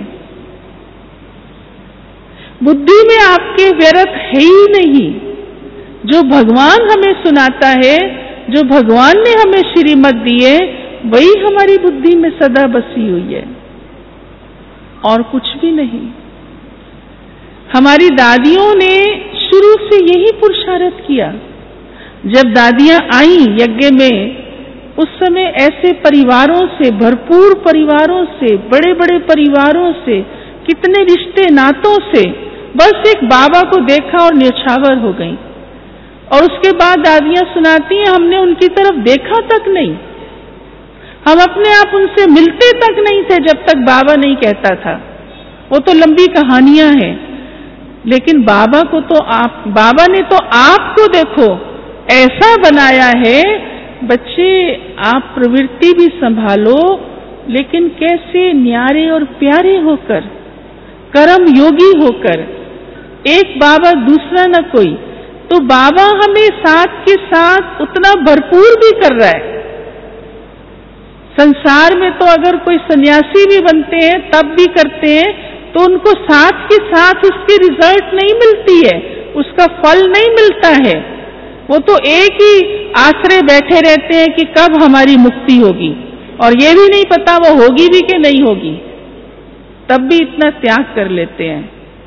बुद्धि में आपके व्यर्थ है ही नहीं। जो भगवान हमें सुनाता है जो भगवान ने हमें श्रीमत दी है वही हमारी बुद्धि में सदा बसी हुई है और कुछ भी नहीं। हमारी दादियों ने शुरू से यही पुरुषार्थ किया। जब दादियां आई यज्ञ में, उस समय ऐसे परिवारों से, भरपूर परिवारों से, बड़े बड़े परिवारों से, कितने रिश्ते नातों से, बस एक बाबा को देखा और न्यौछावर हो गई। और उसके बाद दादियां सुनाती हैं, हमने उनकी तरफ देखा तक नहीं, हम अपने आप उनसे मिलते तक नहीं थे जब तक बाबा नहीं कहता था। वो तो लंबी कहानियां हैं, लेकिन बाबा को तो आप, बाबा ने तो आपको देखो ऐसा बनाया है। बच्चे, आप प्रवृत्ति भी संभालो, लेकिन कैसे न्यारे और प्यारे होकर, कर्म योगी होकर। एक बाबा दूसरा न कोई, तो बाबा हमें साथ के साथ उतना भरपूर भी कर रहा है। संसार में तो अगर कोई सन्यासी भी बनते हैं तब भी करते हैं, तो उनको साथ के साथ उसकी रिजल्ट नहीं मिलती है, उसका फल नहीं मिलता है। वो तो एक ही आश्रय बैठे रहते हैं कि कब हमारी मुक्ति होगी, और ये भी नहीं पता वो होगी भी कि नहीं होगी, तब भी इतना त्याग कर लेते हैं।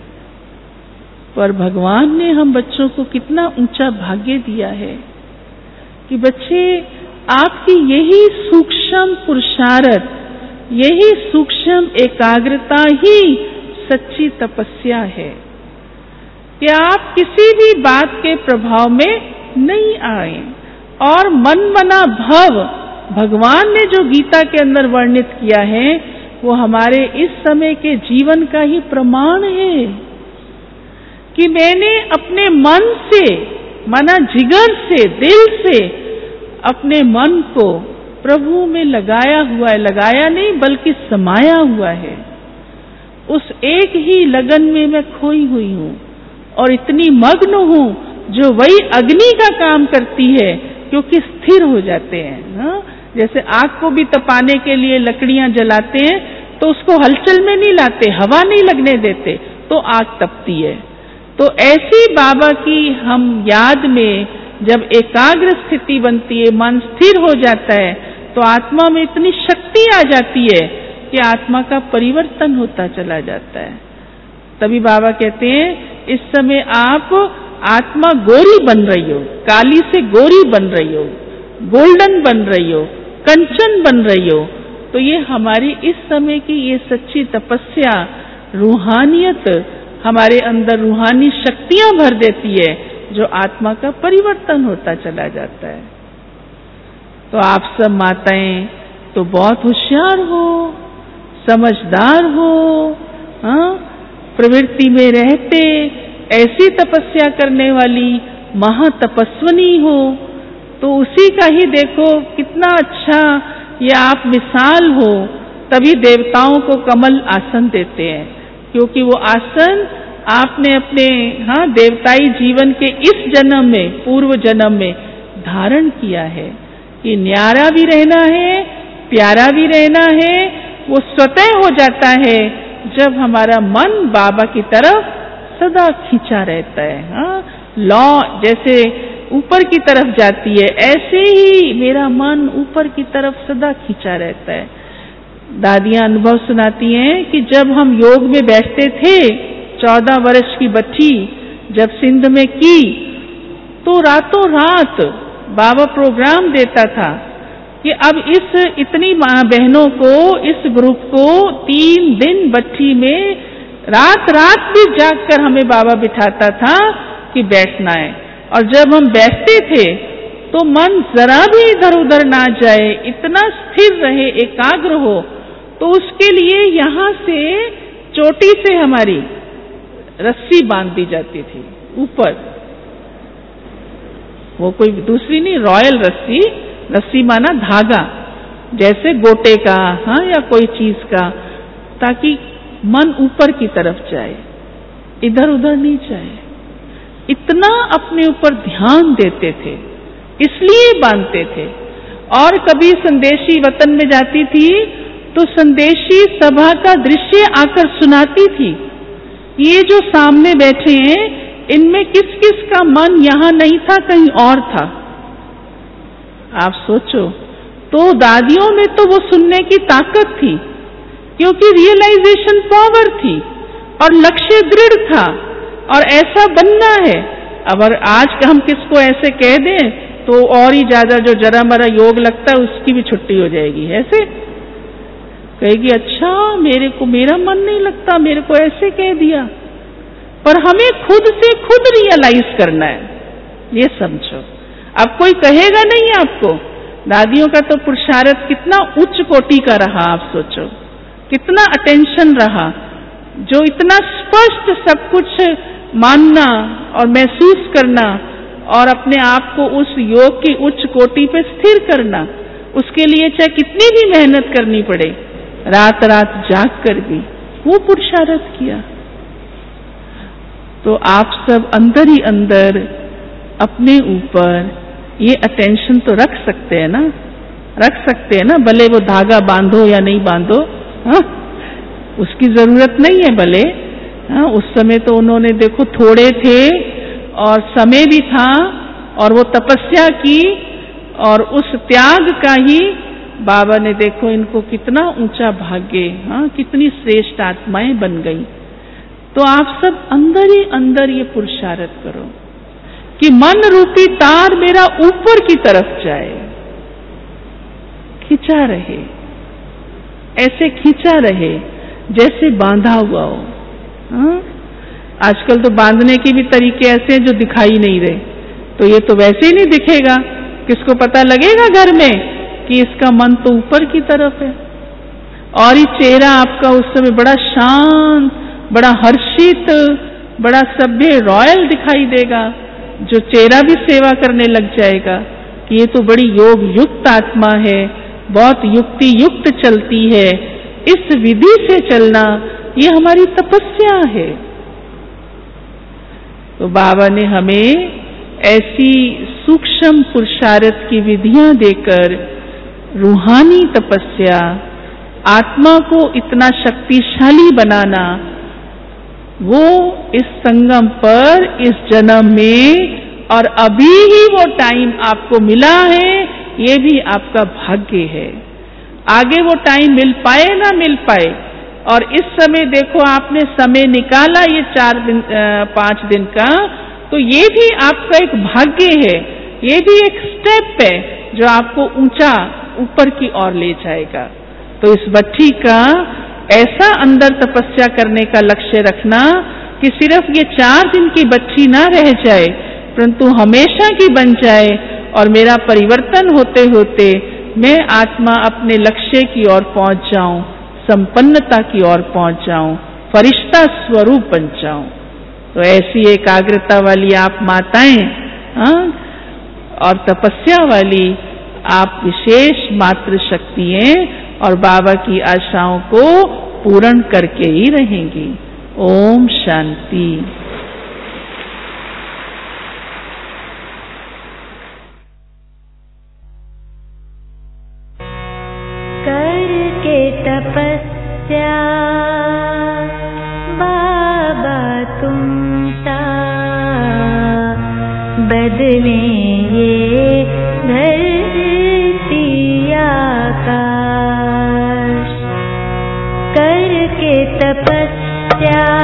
पर भगवान ने हम बच्चों को कितना ऊंचा भाग्य दिया है कि बच्चे, आपकी यही सूक्ष्म पुरुषार्थ, यही सूक्ष्म एकाग्रता ही सच्ची तपस्या है कि आप किसी भी बात के प्रभाव में नहीं आए। और मन मना भव, भगवान ने जो गीता के अंदर वर्णित किया है, वो हमारे इस समय के जीवन का ही प्रमाण है कि मैंने अपने मन से, मना जिगर से, दिल से अपने मन को प्रभु में लगाया हुआ है। लगाया नहीं बल्कि समाया हुआ है। उस एक ही लगन में मैं खोई हुई हूँ और इतनी मग्न हूँ जो वही अग्नि का काम करती है, क्योंकि स्थिर हो जाते हैं। हाँ? जैसे आग को भी तपाने के लिए लकड़ियां जलाते हैं तो उसको हलचल में नहीं लाते, हवा नहीं लगने देते, तो आग तपती है। तो ऐसी बाबा की हम याद में जब एकाग्र स्थिति बनती है, मन स्थिर हो जाता है, तो आत्मा में इतनी शक्ति आ जाती है कि आत्मा का परिवर्तन होता चला जाता है। तभी बाबा कहते हैं, इस समय आप आत्मा गोरी बन रही हो, काली से गोरी बन रही हो, गोल्डन बन रही हो, कंचन बन रही हो। तो ये हमारी इस समय की ये सच्ची तपस्या, रूहानियत हमारे अंदर रूहानी शक्तियां भर देती है, जो आत्मा का परिवर्तन होता चला जाता है। तो आप सब माताएं तो बहुत होशियार हो, समझदार हो, हाँ, प्रवृत्ति में रहते ऐसी तपस्या करने वाली महातपस्विनी हो। तो उसी का ही देखो कितना अच्छा ये आप मिसाल हो। तभी देवताओं को कमल आसन देते हैं, क्योंकि वो आसन आपने अपने, हाँ, देवताई जीवन के इस जन्म में, पूर्व जन्म में धारण किया है कि न्यारा भी रहना है, प्यारा भी रहना है। वो स्वतः हो जाता है जब हमारा मन बाबा की तरफ सदा खींचा रहता है। हाँ, लौ जैसे ऊपर की तरफ जाती है, ऐसे ही मेरा मन ऊपर की तरफ सदा खींचा रहता है। दादियां अनुभव सुनाती हैं कि जब हम योग में बैठते थे, चौदह वर्ष की बच्ची जब सिंध में की, तो रातों रात बाबा प्रोग्राम देता था कि अब इस इतनी माँ बहनों को, इस ग्रुप को तीन दिन बच्ची में रात रात भी जागकर हमें बाबा बिठाता था कि बैठना है। और जब हम बैठते थे तो मन जरा भी इधर उधर ना जाए, इतना स्थिर रहे, एकाग्र हो। तो उसके लिए यहाँ से चोटी से हमारी रस्सी बांध दी जाती थी ऊपर, वो कोई दूसरी नहीं, रॉयल रस्सी। रस्सी माना धागा, जैसे गोटे का, हाँ, या कोई चीज का, ताकि मन ऊपर की तरफ जाए, इधर उधर नहीं जाए। इतना अपने ऊपर ध्यान देते थे, इसलिए बांधते थे। और कभी संदेशी वतन में जाती थी तो संदेशी सभा का दृश्य आकर सुनाती थी, ये जो सामने बैठे हैं इनमें किस किस का मन यहाँ नहीं था, कहीं और था। आप सोचो। तो दादियों में तो वो सुनने की ताकत थी, क्योंकि रियलाइजेशन पावर थी और लक्ष्य दृढ़ था और ऐसा बनना है। अगर आज हम किसको ऐसे कह दें तो और ही ज्यादा जो जरा मरा योग लगता है उसकी भी छुट्टी हो जाएगी। ऐसे कहेगी अच्छा मेरे को मेरा मन नहीं लगता, मेरे को ऐसे कह दिया। पर हमें खुद से खुद रियलाइज करना है, ये समझो। अब कोई कहेगा नहीं आपको। दादियों का तो पुरुषार्थ कितना उच्च कोटि का रहा, आप सोचो कितना अटेंशन रहा, जो इतना स्पष्ट सब कुछ मानना और महसूस करना और अपने आप को उस योग की उच्च कोटि पे स्थिर करना, उसके लिए चाहे कितनी भी मेहनत करनी पड़े, रात रात जाग कर भी वो पुरुषार्थ किया। तो आप सब अंदर ही अंदर अपने ऊपर ये अटेंशन तो रख सकते हैं ना, रख सकते हैं ना, भले वो धागा बांधो या नहीं बांधो, हाँ उसकी जरूरत नहीं है भले। हाँ उस समय तो उन्होंने देखो थोड़े थे और समय भी था और वो तपस्या की और उस त्याग का ही बाबा ने देखो इनको कितना ऊंचा भाग्य, हाँ कितनी श्रेष्ठ आत्माएं बन गई। तो आप सब अंदर ही अंदर ये पुरुषार्थ करो कि मन रूपी तार मेरा ऊपर की तरफ जाए, खिंचा रहे, ऐसे खिंचा रहे जैसे बांधा हुआ हो। हाँ? आजकल तो बांधने के भी तरीके ऐसे हैं जो दिखाई नहीं रहे, तो ये तो वैसे ही नहीं दिखेगा, किसको पता लगेगा घर में कि इसका मन तो ऊपर की तरफ है। और ये चेहरा आपका उस समय बड़ा शांत, बड़ा हर्षित, बड़ा सभ्य रॉयल दिखाई देगा, जो चेहरा भी सेवा करने लग जाएगा कि ये तो बड़ी योग युक्त आत्मा है, बहुत युक्ति युक्त चलती है। इस विधि से चलना ये हमारी तपस्या है। तो बाबा ने हमें ऐसी सूक्ष्म पुरुषार्थ की विधियां देकर रूहानी तपस्या, आत्मा को इतना शक्तिशाली बनाना, वो इस संगम पर इस जन्म में और अभी ही वो टाइम आपको मिला है, ये भी आपका भाग्य है। आगे वो टाइम मिल पाए ना मिल पाए, और इस समय देखो आपने समय निकाला ये चार दिन पांच दिन का, तो ये भी आपका एक भाग्य है, ये भी एक स्टेप है जो आपको ऊंचा ऊपर की ओर ले जाएगा। तो इस बच्ची का ऐसा अंदर तपस्या करने का लक्ष्य रखना कि सिर्फ ये चार दिन की बच्ची ना रह जाए, परंतु हमेशा की बन जाए और मेरा परिवर्तन होते होते मैं आत्मा अपने लक्ष्य की ओर पहुंच जाऊं, संपन्नता की ओर पहुंच जाऊं, फरिश्ता स्वरूप बन जाऊं। तो ऐसी एकाग्रता वाली आप माताएं, हाँ, और तपस्या वाली आप विशेष मातृ शक्ति हैं और बाबा की आशाओं को पूर्ण करके ही रहेंगी। ओम शांति। करके तपस्या बाबा तुमसा बदलेंगे धरती आकाश। करके तपस्या